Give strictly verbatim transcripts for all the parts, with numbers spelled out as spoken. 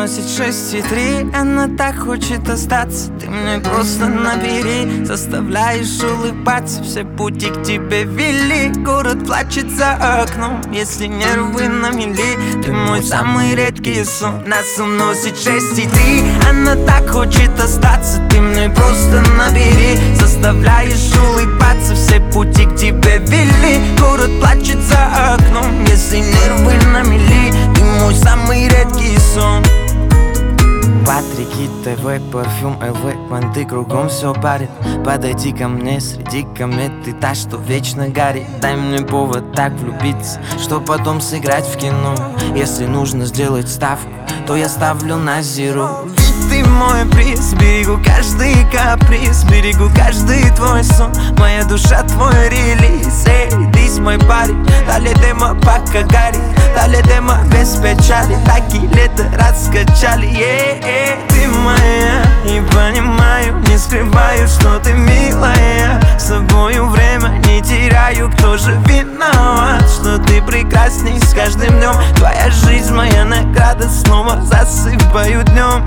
уносит шесть и три. Она так хочет остаться, ты мне просто набери. Заставляешь улыбаться, все пути к тебе вели. Город плачет за окном, если нервы на мели. Ты мой самый редкий сон, нас уносит шесть и три. Она так хочет остаться, ты мне просто набери. Заставляешь улыбаться, все пути к тебе вели. Город плачет за окном, если нервы на мели. Ты мой самый редкий сон. Патрики, ТВ, парфюм, ЛВ, понты кругом все парит. Подойди ко мне, среди комет ты та, что вечно горит. Дай мне повод так влюбиться, что потом сыграть в кино. Если нужно сделать ставку, то я ставлю на зеро. Ведь ты мой приз, берегу каждый каприз, берегу каждый твой сон. Моя душа твой релиз, эй, ты мой парень. Дали демо пока горит, дали демо без печали. Такие лето раскачали, yeah, yeah. Ты моя, и понимаю, не скрываю, что ты милая. С тобою время не теряю, кто же виноват, что ты прекрасней с каждым днем. Твоя жизнь, моя награда, снова засыпаю днем.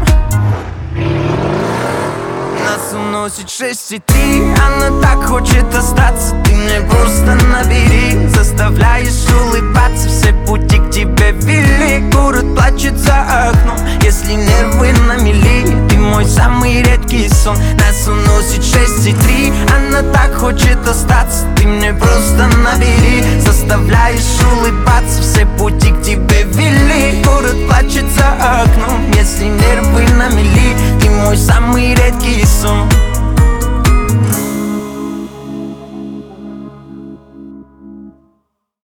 Нас уносит шесть и три. Она так хочет остаться, ты мне просто набери. Заставляешь улыбаться, все пути к тебе вели. Город плачет за окном, если нервы на мели. Ты мой самый редкий сон, нас уносит шесть и три. Она так хочет остаться, ты мне просто набери. Заставляешь улыбаться, все пути к тебе вели. Город плачет за окном, если нервы